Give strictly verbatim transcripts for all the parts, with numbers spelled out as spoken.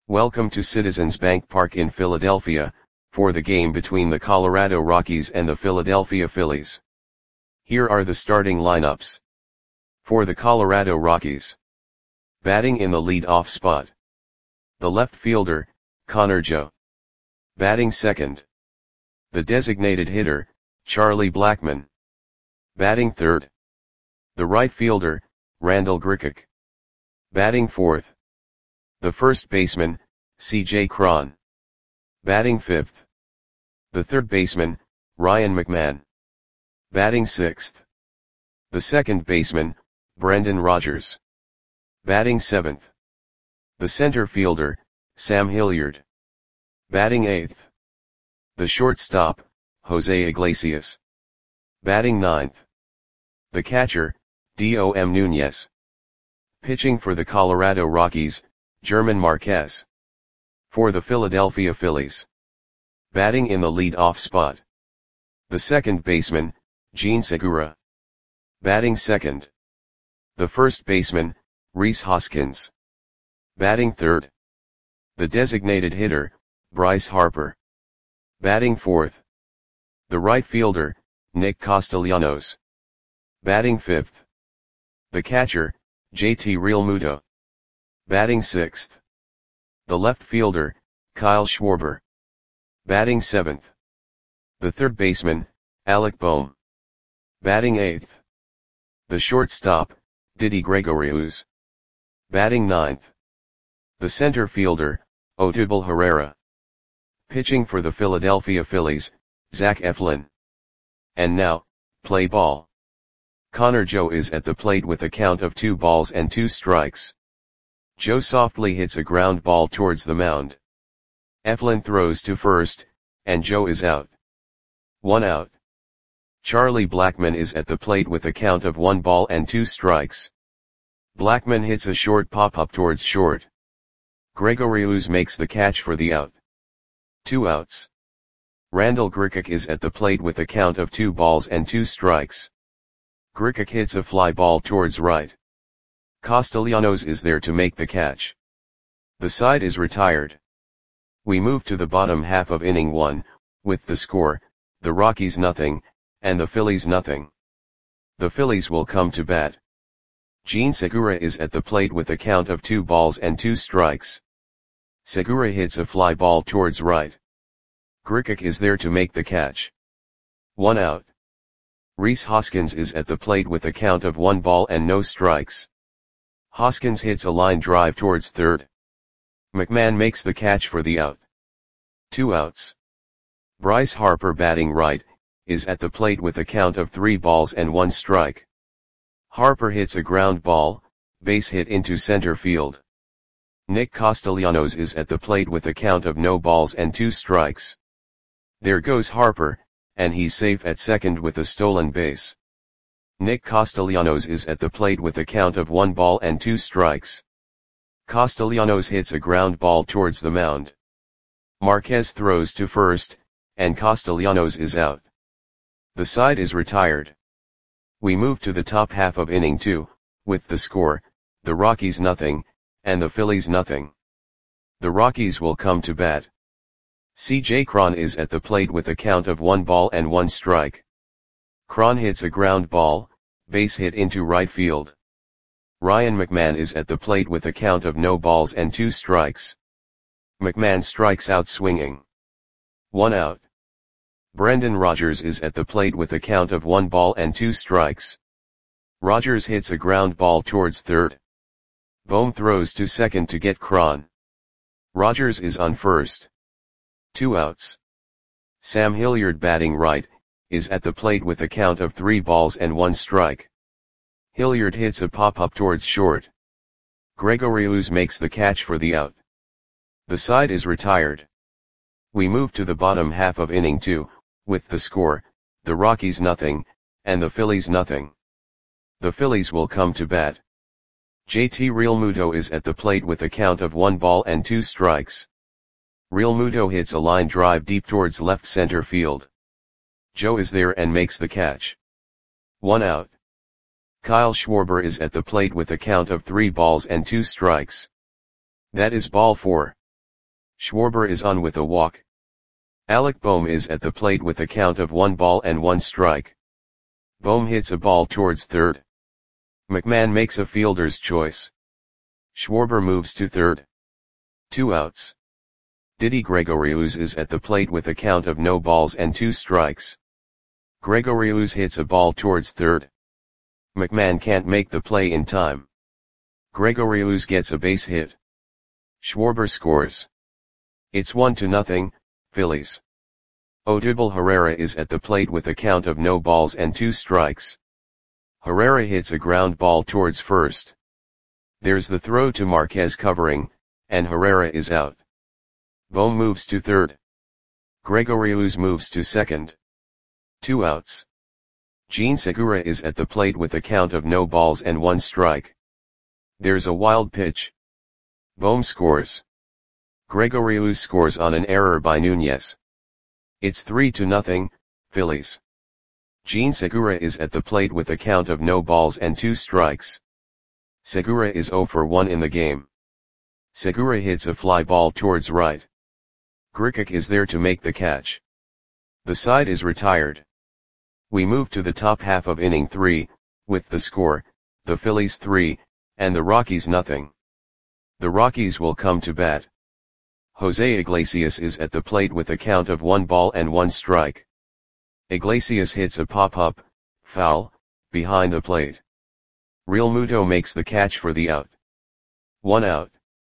Welcome to Citizens Bank Park in Philadelphia, for the game between the Colorado Rockies and the Philadelphia Phillies. Here are the starting lineups. For the Colorado Rockies. Batting in the lead-off spot. The left fielder, Connor Joe. Batting second. The designated hitter, Charlie Blackmon. Batting third. The right fielder, Randal Grichuk. Batting fourth. The first baseman, C J Cron. Batting fifth. The third baseman, Ryan McMahon. Batting sixth. The second baseman, Brendan Rodgers. Batting seventh. The center fielder, Sam Hilliard. Batting eighth. The shortstop, Jose Iglesias. Batting ninth. The catcher, Dom Nunez. Pitching for the Colorado Rockies, German Marquez. For the Philadelphia Phillies. Batting in the lead-off spot. The second baseman, Jean Segura. Batting second. The first baseman, Rhys Hoskins. Batting third. The designated hitter, Bryce Harper. Batting fourth. The right fielder, Nick Castellanos. Batting fifth. The catcher, J T Realmuto. Batting sixth. The left fielder, Kyle Schwarber. Batting seventh. The third baseman, Alec Bohm. Batting eighth. The shortstop, Didi Gregorius. Batting ninth. The center fielder, Odubel Herrera. Pitching for the Philadelphia Phillies, Zach Eflin. And now, play ball. Connor Joe is at the plate with a count of two balls and two strikes. Joe softly hits a ground ball towards the mound. Eflin throws to first, and Joe is out. One out. Charlie Blackmon is at the plate with a count of one ball and two strikes. Blackmon hits a short pop-up towards short. Gregorius makes the catch for the out. Two outs. Randal Grichuk is at the plate with a count of two balls and two strikes. Grichuk hits a fly ball towards right. Castellanos is there to make the catch. The side is retired. We move to the bottom half of inning one, with the score, the Rockies nothing, and the Phillies nothing. The Phillies will come to bat. Jean Segura is at the plate with a count of two balls and two strikes. Segura hits a fly ball towards right. Grichuk is there to make the catch. One out. Rhys Hoskins is at the plate with a count of one ball and no strikes. Hoskins hits a line drive towards third. McMahon makes the catch for the out. Two outs. Bryce Harper, batting right, is at the plate with a count of three balls and one strike. Harper hits a ground ball, base hit into center field. Nick Castellanos is at the plate with a count of no balls and two strikes. There goes Harper, and he's safe at second with a stolen base. Nick Castellanos is at the plate with a count of one ball and two strikes. Castellanos hits a ground ball towards the mound. Marquez throws to first, and Castellanos is out. The side is retired. We move to the top half of inning two, with the score, the Rockies nothing, and the Phillies nothing. The Rockies will come to bat. C J Cron is at the plate with a count of one ball and one strike. Cron hits a ground ball, base hit into right field. Ryan McMahon is at the plate with a count of no balls and two strikes. McMahon strikes out swinging. One out. Brendan Rodgers is at the plate with a count of one ball and two strikes. Rodgers hits a ground ball towards third. Bohm throws to second to get Cron. Rodgers is on first. Two outs. Sam Hilliard, batting right, is at the plate with a count of three balls and one strike. Hilliard hits a pop-up towards short. Gregorius makes the catch for the out. The side is retired. We move to the bottom half of inning two, with the score, the Rockies nothing, and the Phillies nothing. The Phillies will come to bat. J T Realmuto is at the plate with a count of one ball and two strikes. Realmuto hits a line drive deep towards left center field. Joe is there and makes the catch. One out. Kyle Schwarber is at the plate with a count of three balls and two strikes. That is ball four. Schwarber is on with a walk. Alec Bohm is at the plate with a count of one ball and one strike. Bohm hits a ball towards third. McMahon makes a fielder's choice. Schwarber moves to third. Two outs. Didi Gregorius is at the plate with a count of no balls and two strikes. Gregorius hits a ball towards third. McMahon can't make the play in time. Gregorius gets a base hit. Schwarber scores. It's one to nothing, Phillies. Odubel Herrera is at the plate with a count of no balls and two strikes. Herrera hits a ground ball towards first. There's the throw to Marquez covering, and Herrera is out. Bohm moves to third. Gregorius moves to second. Two outs. Jean Segura is at the plate with a count of no balls and one strike. There's a wild pitch. Bohm scores. Gregorius scores on an error by Nunez. It's three to nothing, Phillies. Jean Segura is at the plate with a count of no balls and two strikes. Segura is zero for one in the game. Segura hits a fly ball towards right. Grichuk is there to make the catch. The side is retired. We move to the top half of inning three, with the score, the Phillies three, and the Rockies nothing. The Rockies will come to bat. Jose Iglesias is at the plate with a count of one ball and one strike. Iglesias hits a pop-up, foul, behind the plate. Realmuto makes the catch for the out. One out.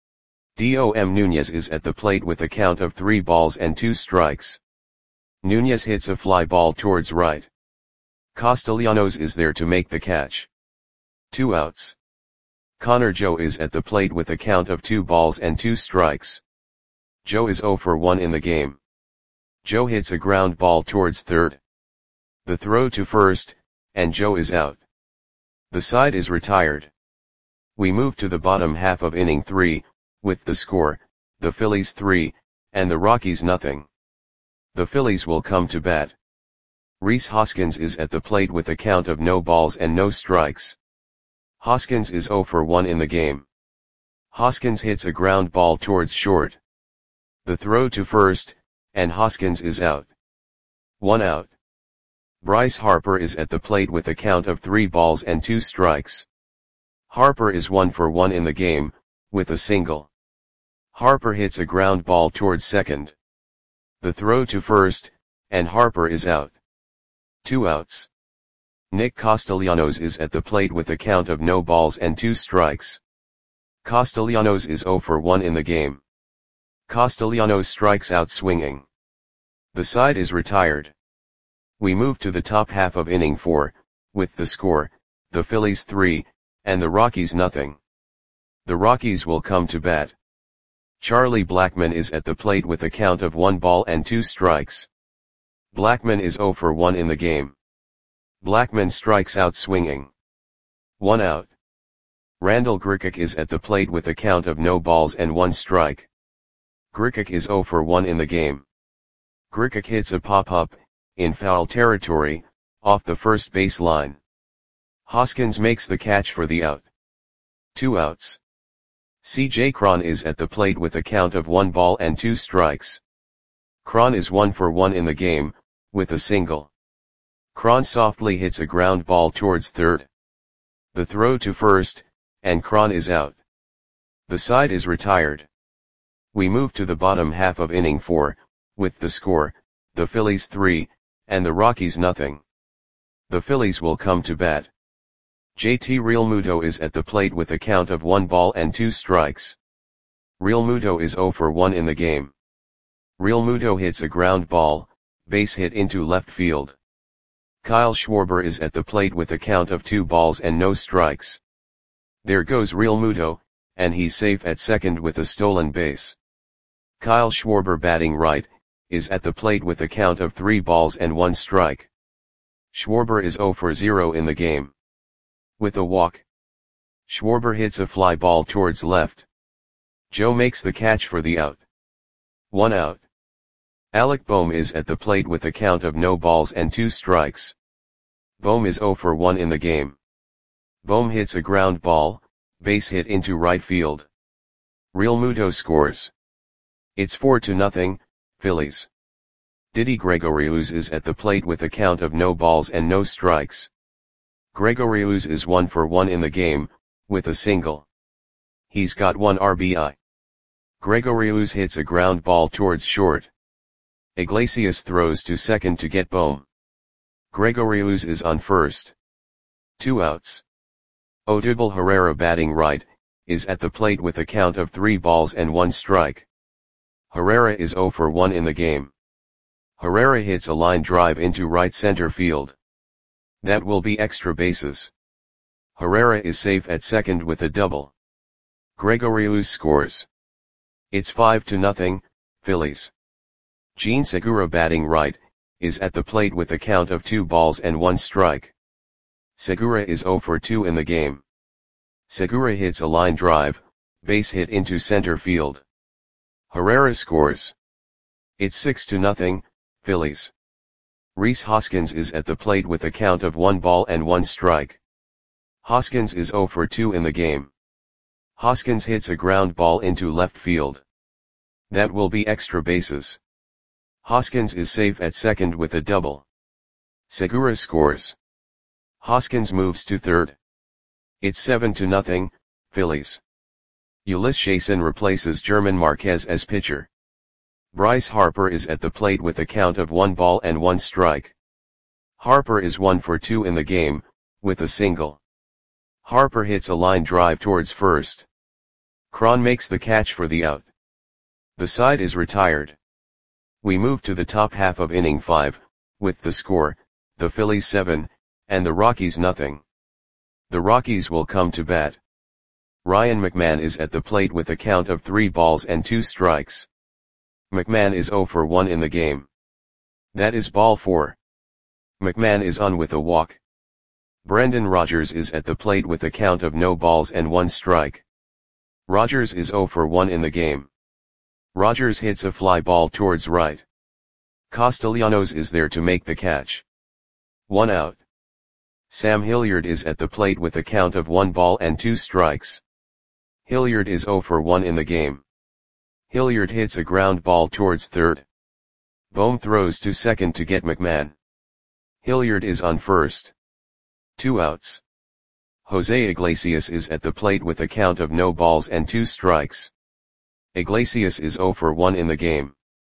Dom Nunez is at the plate with a count of three balls and two strikes. Nunez hits a fly ball towards right. Castellanos is there to make the catch. Two outs. Connor Joe is at the plate with a count of two balls and two strikes. Joe is zero for one in the game. Joe hits a ground ball towards third. The throw to first, and Joe is out. The side is retired. We move to the bottom half of inning three, with the score, the Phillies three, and the Rockies nothing. The Phillies will come to bat. Rhys Hoskins is at the plate with a count of no balls and no strikes. Hoskins is zero for one in the game. Hoskins hits a ground ball towards short. The throw to first, and Hoskins is out. One out. Bryce Harper is at the plate with a count of three balls and two strikes. Harper is one for one in the game, with a single. Harper hits a ground ball towards second. The throw to first, and Harper is out. Two outs. Nick Castellanos is at the plate with a count of no balls and two strikes. Castellanos is zero for one in the game. Castellanos strikes out swinging. The side is retired. We move to the top half of inning four, with the score, the Phillies three, and the Rockies nothing. The Rockies will come to bat. Charlie Blackmon is at the plate with a count of one ball and two strikes. Blackmon is zero for one in the game. Blackmon strikes out swinging. One out. Randall Grichuk is at the plate with a count of no balls and one strike. Grichuk is zero for one in the game. Grichuk hits a pop-up, in foul territory, off the first base line. Hoskins makes the catch for the out. Two outs. C J Cron is at the plate with a count of one ball and two strikes. Cron is one for one in the game, with a single. Cron softly hits a ground ball towards third. The throw to first, and Cron is out. The side is retired. We move to the bottom half of inning four, with the score, the Phillies three, and the Rockies nothing. The Phillies will come to bat. J T Realmuto is at the plate with a count of one ball and two strikes. Realmuto is zero for one in the game. Realmuto hits a ground ball, base hit into left field. Kyle Schwarber is at the plate with a count of two balls and no strikes. There goes Realmuto, and he's safe at second with a stolen base. Kyle Schwarber, batting right, is at the plate with a count of three balls and one strike. Schwarber is zero for zero in the game. With a walk, Schwarber hits a fly ball towards left. Joe makes the catch for the out. One out. Alec Bohm is at the plate with a count of no balls and two strikes. Bohm is zero for one in the game. Bohm hits a ground ball, base hit into right field. Realmuto scores. It's four to nothing, Phillies. Didi Gregorius is at the plate with a count of no balls and no strikes. Gregorius is one for one in the game, with a single. He's got one R B I. Gregorius hits a ground ball towards short. Iglesias throws to second to get Bohm. Gregorius is on first. Two outs. Odubel Herrera, batting right, is at the plate with a count of three balls and one strike. Herrera is zero for one in the game. Herrera hits a line drive into right center field. That will be extra bases. Herrera is safe at second with a double. Gregorius scores. It's five to nothing, Phillies. Jean Segura, batting right, is at the plate with a count of two balls and one strike. Segura is zero for two in the game. Segura hits a line drive, base hit into center field. Herrera scores. It's six to nothing, Phillies. Rhys Hoskins is at the plate with a count of one ball and one strike. Hoskins is zero for two in the game. Hoskins hits a ground ball into left field. That will be extra bases. Hoskins is safe at second with a double. Segura scores. Hoskins moves to third. It's seven to nothing, Phillies. Ulyss Chasson replaces German Marquez as pitcher. Bryce Harper is at the plate with a count of one ball and one strike. Harper is one for two in the game, with a single. Harper hits a line drive towards first. Cron makes the catch for the out. The side is retired. We move to the top half of inning five, with the score, the Phillies seven, and the Rockies nothing. The Rockies will come to bat. Ryan McMahon is at the plate with a count of three balls and two strikes. McMahon is zero for one in the game. That is ball four. McMahon is on with a walk. Brendan Rodgers is at the plate with a count of no balls and one strike. Rodgers is zero for one in the game. Rodgers hits a fly ball towards right. Castellanos is there to make the catch. One out. Sam Hilliard is at the plate with a count of one ball and two strikes. Hilliard is zero for one in the game. Hilliard hits a ground ball towards third. Bohm throws to second to get McMahon. Hilliard is on first. Two outs. Jose Iglesias is at the plate with a count of no balls and two strikes. Iglesias is zero for one in the game.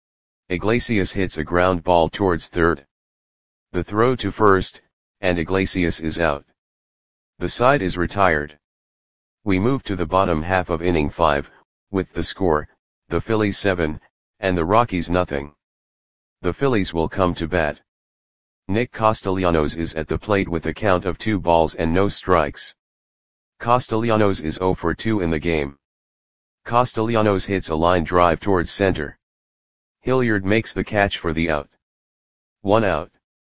Iglesias hits a ground ball towards third. The throw to first, and Iglesias is out. The side is retired. We move to the bottom half of inning five, with the score, the Phillies seven, and the Rockies nothing. The Phillies will come to bat. Nick Castellanos is at the plate with a count of two balls and no strikes. Castellanos is zero for two in the game. Castellanos hits a line drive towards center. Hilliard makes the catch for the out. One out.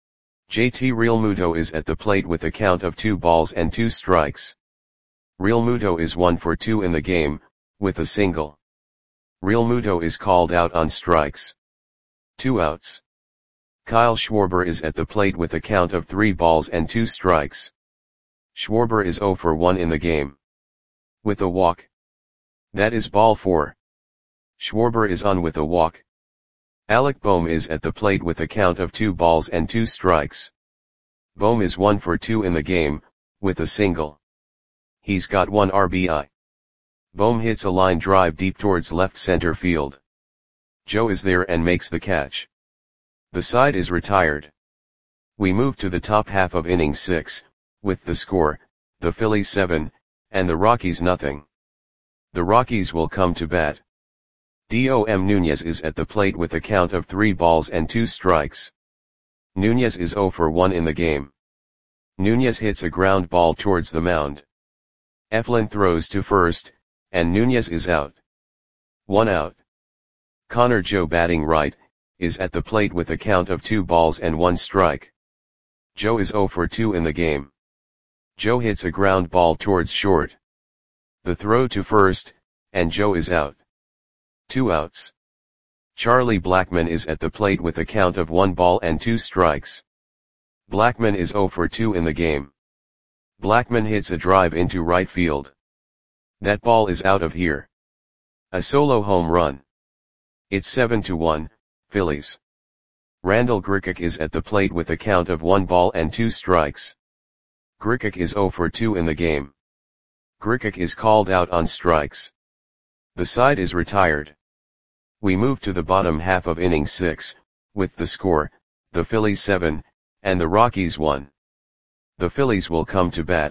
J T Realmuto is at the plate with a count of two balls and two strikes. Realmuto is one for two in the game, with a single. Realmuto is called out on strikes. Two outs. Kyle Schwarber is at the plate with a count of three balls and two strikes. Schwarber is zero for one in the game. With a walk. That is ball four. Schwarber is on with a walk. Alec Bohm is at the plate with a count of two balls and two strikes. Bohm is one for two in the game, with a single. He's got one R B I. Bohm hits a line drive deep towards left center field. Joe is there and makes the catch. The side is retired. We move to the top half of inning six, with the score, the Phillies seven, and the Rockies nothing. The Rockies will come to bat. Dom Nunez is at the plate with a count of three balls and two strikes. Nunez is zero for one in the game. Nunez hits a ground ball towards the mound. Eflin throws to first, and Nunez is out. One out. Connor Joe, batting right, is at the plate with a count of two balls and one strike. Joe is zero for two in the game. Joe hits a ground ball towards short. The throw to first, and Joe is out. Two outs. Charlie Blackmon is at the plate with a count of one ball and two strikes. Blackmon is zero for two in the game. Blackmon hits a drive into right field. That ball is out of here. A solo home run. It's seven to one, Phillies. Randall Grichuk is at the plate with a count of one ball and two strikes. Grichuk is zero for two in the game. Grichuk is called out on strikes. The side is retired. We move to the bottom half of inning six, with the score, the Phillies seven, and the Rockies one. The Phillies will come to bat.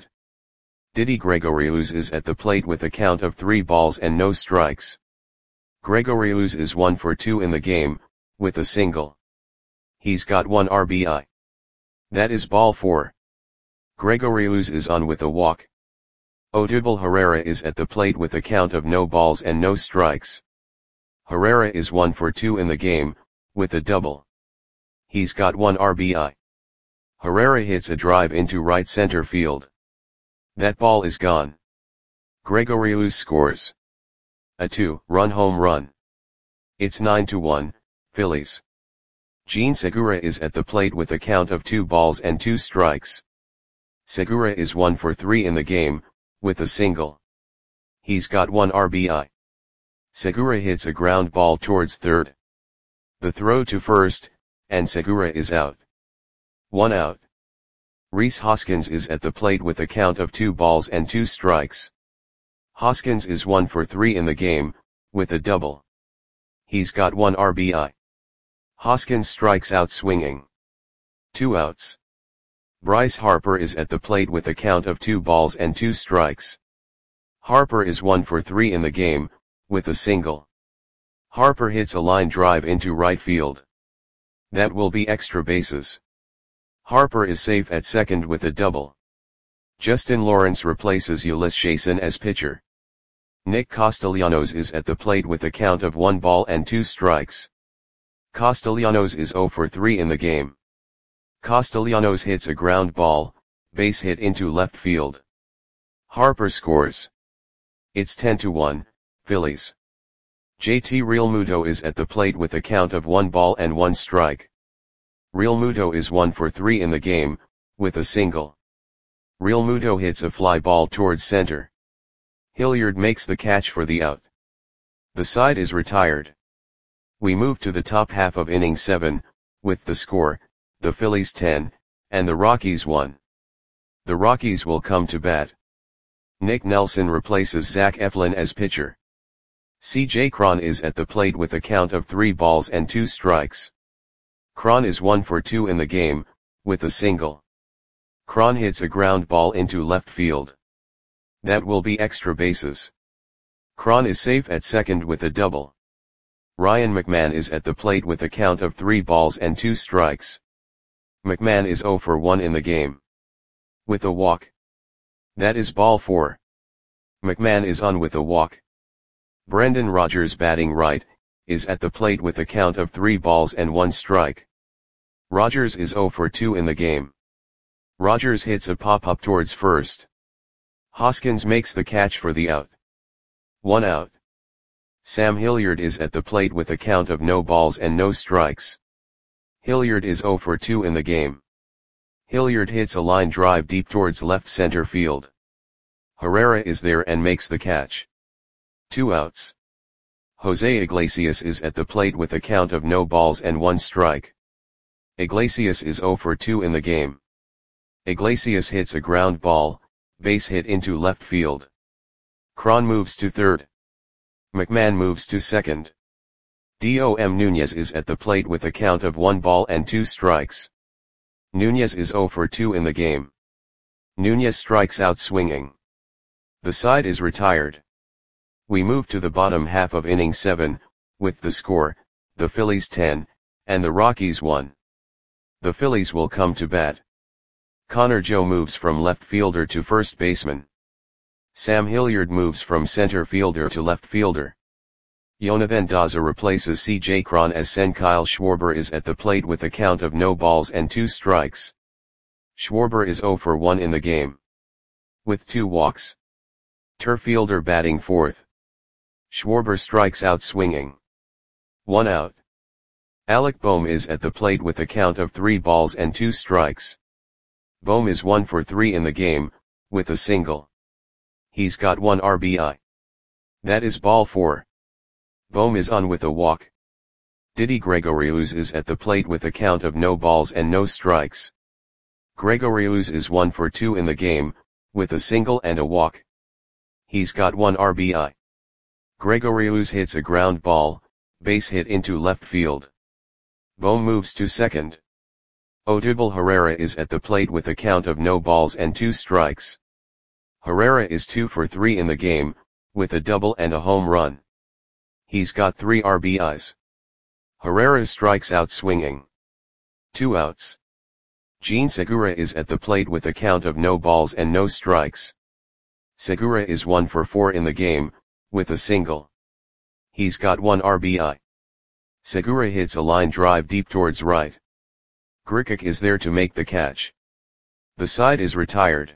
Didi Gregorius is at the plate with a count of three balls and no strikes. Gregorius is one for two in the game, with a single. He's got one R B I. That is ball four. Gregorius is on with a walk. Odubel Herrera is at the plate with a count of no balls and no strikes. Herrera is one for two in the game, with a double. He's got one R B I. Herrera hits a drive into right center field. That ball is gone. Gregorius scores a two-run home run. It's nine to one, Phillies. Jean Segura is at the plate with a count of two balls and two strikes. Segura is one for three in the game, with a single. He's got one R B I. Segura hits a ground ball towards third. The throw to first, and Segura is out. One out. Rhys Hoskins is at the plate with a count of two balls and two strikes. Hoskins is one for three in the game, with a double. He's got one R B I. Hoskins strikes out swinging. Two outs. Bryce Harper is at the plate with a count of two balls and two strikes. Harper is one for three in the game, with a single. Harper hits a line drive into right field. That will be extra bases. Harper is safe at second with a double. Justin Lawrence replaces Ulyss Chason as pitcher. Nick Castellanos is at the plate with a count of one ball and two strikes. Castellanos is zero for three in the game. Castellanos hits a ground ball, base hit into left field. Harper scores. It's ten to one, Phillies. J T Realmuto is at the plate with a count of one ball and one strike. Realmuto is one for three in the game, with a single. Realmuto hits a fly ball towards center. Hilliard makes the catch for the out. The side is retired. We move to the top half of inning seven, with the score, the Phillies ten, and the Rockies one. The Rockies will come to bat. Nick Nelson replaces Zach Eflin as pitcher. C J Cron is at the plate with a count of three balls and two strikes. Cron is one for two in the game, with a single. Cron hits a ground ball into left field. That will be extra bases. Cron is safe at second with a double. Ryan McMahon is at the plate with a count of three balls and two strikes. McMahon is zero for one in the game. With a walk. That is ball four. McMahon is on with a walk. Brendan Rodgers, batting right, is at the plate with a count of three balls and one strike. Rodgers is zero for two in the game. Rodgers hits a pop-up towards first. Hoskins makes the catch for the out. One out. Sam Hilliard is at the plate with a count of no balls and no strikes. Hilliard is zero for two in the game. Hilliard hits a line drive deep towards left center field. Herrera is there and makes the catch. Two outs. Jose Iglesias is at the plate with a count of no balls and one strike. Iglesias is zero for two in the game. Iglesias hits a ground ball, base hit into left field. Cron moves to third. McMahon moves to second. Dom Nunez is at the plate with a count of one ball and two strikes. Nunez is zero for two in the game. Nunez strikes out swinging. The side is retired. We move to the bottom half of inning seven, with the score, the Phillies ten, and the Rockies one. The Phillies will come to bat. Connor Joe moves from left fielder to first baseman. Sam Hilliard moves from center fielder to left fielder. Jonathan Daza replaces C J Cron as center. Kyle Schwarber is at the plate with a count of no balls and two strikes. Schwarber is zero for one in the game. With two walks. Turf fielder batting fourth. Schwarber strikes out swinging. One out. Alec Bohm is at the plate with a count of three balls and two strikes. Bohm is one for three in the game, with a single. He's got one R B I. That is ball four. Bohm is on with a walk. Didi Gregorius is at the plate with a count of no balls and no strikes. Gregorius is one for two in the game, with a single and a walk. He's got one R B I. Gregorius hits a ground ball, base hit into left field. Bohm moves to second. Odubel Herrera is at the plate with a count of no balls and two strikes. Herrera is two for three in the game, with a double and a home run. He's got three R B Is. Herrera strikes out swinging. Two outs. Jean Segura is at the plate with a count of no balls and no strikes. Segura is one for four in the game, with a single. He's got one R B I. Segura hits a line drive deep towards right. Grichuk is there to make the catch. The side is retired.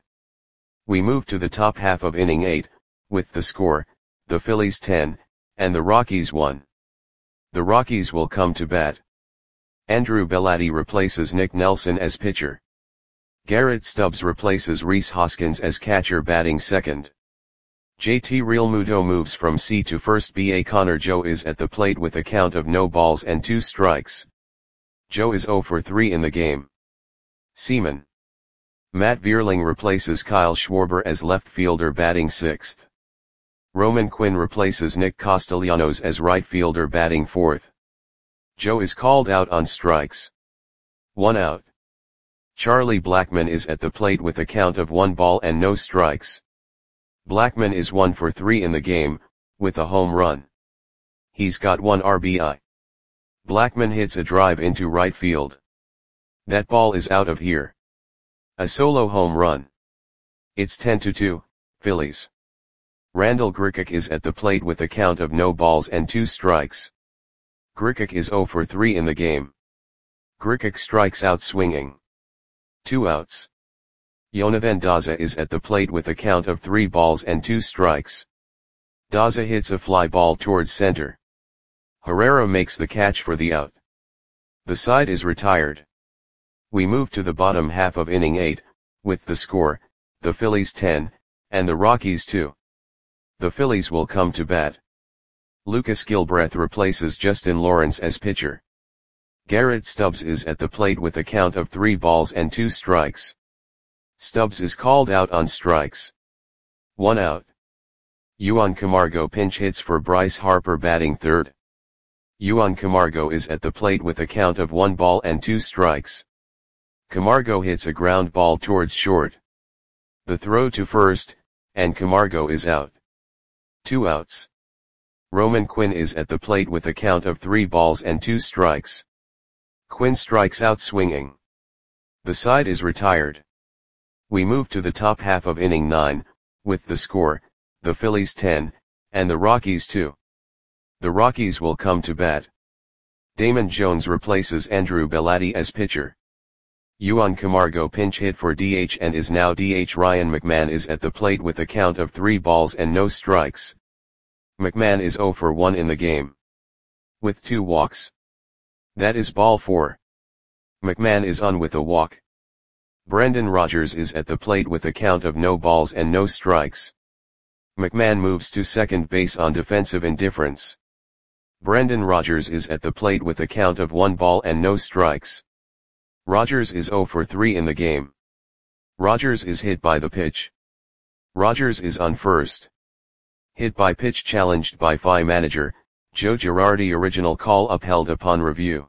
We move to the top half of inning eight, with the score, the Phillies ten, and the Rockies one. The Rockies will come to bat. Andrew Bellatti replaces Nick Nelson as pitcher. Garrett Stubbs replaces Rhys Hoskins as catcher batting second. J T Realmuto moves from C to first. B A Connor Joe is at the plate with a count of no balls and two strikes. Joe is zero for three in the game. Seaman. Matt Vierling replaces Kyle Schwarber as left fielder batting sixth. Roman Quinn replaces Nick Castellanos as right fielder batting fourth. Joe is called out on strikes. One out. Charlie Blackmon is at the plate with a count of one ball and no strikes. Blackmon is one for three in the game, with a home run. He's got one R B I. Blackmon hits a drive into right field. That ball is out of here. A solo home run. It's ten to two, Phillies. Randall Grichuk is at the plate with a count of no balls and two strikes. Grichuk is zero for three in the game. Grichuk strikes out swinging. Two outs. Jonathan Daza is at the plate with a count of three balls and two strikes. Daza hits a fly ball towards center. Herrera makes the catch for the out. The side is retired. We move to the bottom half of inning eight, with the score, the Phillies ten, and the Rockies two. The Phillies will come to bat. Lucas Gilbreth replaces Justin Lawrence as pitcher. Garrett Stubbs is at the plate with a count of three balls and two strikes. Stubbs is called out on strikes. One out. Juan Camargo pinch hits for Bryce Harper batting third. Juan Camargo is at the plate with a count of one ball and two strikes. Camargo hits a ground ball towards short. The throw to first, and Camargo is out. Two outs. Roman Quinn is at the plate with a count of three balls and two strikes. Quinn strikes out swinging. The side is retired. We move to the top half of inning nine, with the score, the Phillies ten, and the Rockies two. The Rockies will come to bat. Damon Jones replaces Andrew Bellatti as pitcher. Juan Camargo pinch hit for D H and is now D H. Ryan McMahon is at the plate with a count of three balls and no strikes. McMahon is zero for one in the game. With two walks. That is ball four. McMahon is on with a walk. Brendan Rodgers is at the plate with a count of no balls and no strikes. McMahon moves to second base on defensive indifference. Brendan Rodgers is at the plate with a count of one ball and no strikes. Rodgers is zero for three in the game. Rodgers is hit by the pitch. Rodgers is on first. Hit by pitch challenged by F I manager, Joe Girardi. Original call upheld upon review.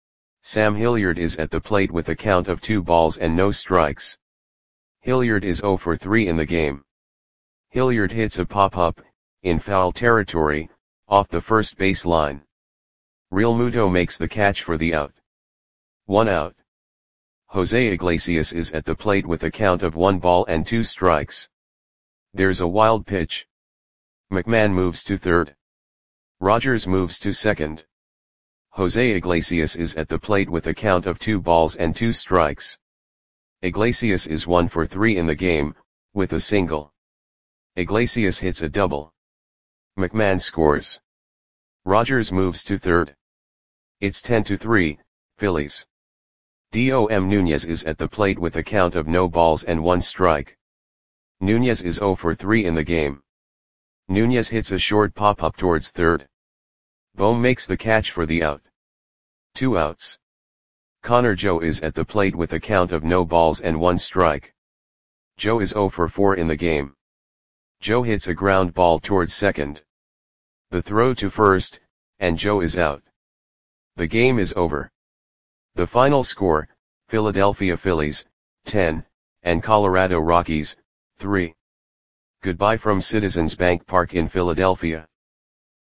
Sam Hilliard is at the plate with a count of two balls and no strikes. Hilliard is zero for three in the game. Hilliard hits a pop-up, in foul territory, off the first base line. Realmuto makes the catch for the out. One out. Jose Iglesias is at the plate with a count of one ball and two strikes. There's a wild pitch. McMahon moves to third. Rodgers moves to second. Jose Iglesias is at the plate with a count of two balls and two strikes. Iglesias is one for three in the game, with a single. Iglesias hits a double. McMahon scores. Rodgers moves to third. It's ten to three, Phillies. Dom Nunez is at the plate with a count of no balls and one strike. Nunez is zero for three in the game. Nunez hits a short pop-up towards third. Bohm makes the catch for the out. Two outs. Connor Joe is at the plate with a count of no balls and one strike. Joe is zero for four in the game. Joe hits a ground ball towards second. The throw to first, and Joe is out. The game is over. The final score, Philadelphia Phillies, ten, and Colorado Rockies, three. Goodbye from Citizens Bank Park in Philadelphia.